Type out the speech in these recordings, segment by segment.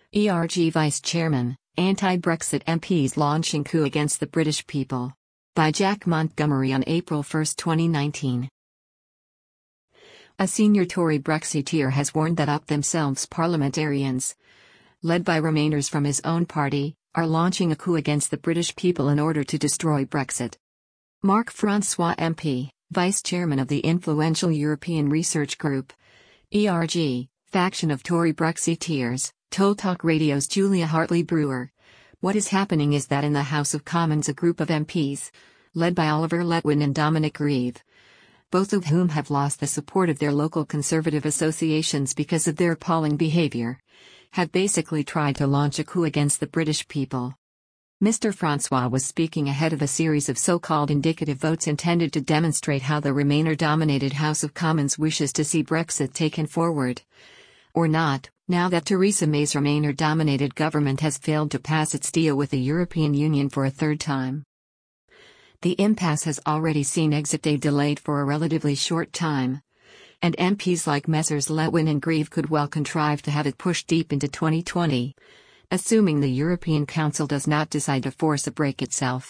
ERG Vice Chairman, Anti-Brexit MPs launching coup against the British people. By Jack Montgomery on April 1, 2019. A senior Tory Brexiteer has warned that up themselves parliamentarians, led by Remainers from his own party, are launching a coup against the British people in order to destroy Brexit. Mark Francois MP, Vice Chairman of the influential European Research Group, ERG, faction of Tory Brexiteers, told Talk Radio's Julia Hartley-Brewer, "What is happening is that in the House of Commons a group of MPs, led by Oliver Letwin and Dominic Grieve, both of whom have lost the support of their local Conservative associations because of their appalling behavior, have basically tried to launch a coup against the British people." Mr. Francois was speaking ahead of a series of so-called indicative votes intended to demonstrate how the Remainer-dominated House of Commons wishes to see Brexit taken forward. Or not, now that Theresa May's Remainer-dominated government has failed to pass its deal with the European Union for a third time. The impasse has already seen exit day delayed for a relatively short time, and MPs like Messrs. Letwin and Grieve could well contrive to have it pushed deep into 2020, assuming the European Council does not decide to force a break itself.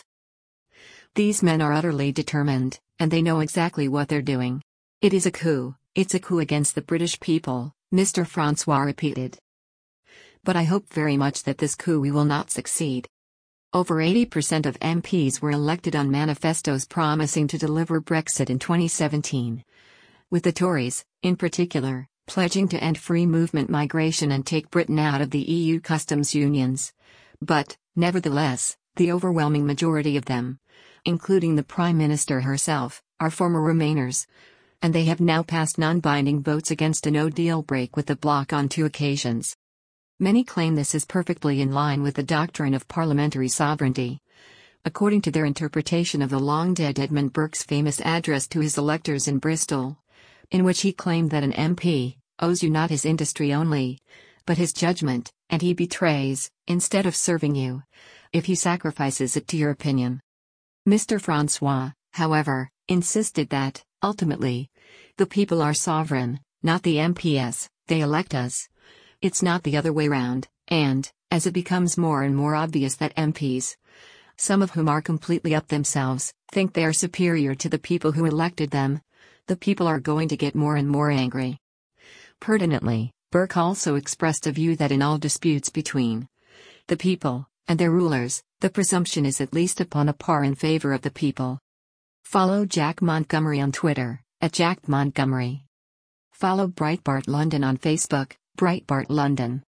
These men are utterly determined, and they know exactly what they're doing. "It is a coup, it's a coup against the British people," Mr. Francois repeated. "But I hope very much that this coup will not succeed. Over 80% of MPs were elected on manifestos promising to deliver Brexit in 2017. With the Tories, in particular, pledging to end free movement migration and take Britain out of the EU customs unions. But, nevertheless, the overwhelming majority of them, including the Prime Minister herself, are former Remainers. And they have now passed non-binding votes against a no-deal break with the bloc on 2 occasions. Many claim this is perfectly in line with the doctrine of parliamentary sovereignty. According to their interpretation of the long-dead Edmund Burke's famous address to his electors in Bristol, in which he claimed that an MP owes you not his industry only, but his judgment, and he betrays, instead of serving you, if he sacrifices it to your opinion. Mr. Francois, however, insisted that, ultimately, the people are sovereign, not the MPs, they elect us. It's not the other way round, and, as it becomes more and more obvious that MPs, some of whom are completely up themselves, think they are superior to the people who elected them, the people are going to get more and more angry. Pertinently, Burke also expressed a view that in all disputes between the people and their rulers, the presumption is at least upon a par in favor of the people. Follow Jack Montgomery on Twitter, @JackMontgomery. Follow Breitbart London on Facebook, Breitbart London.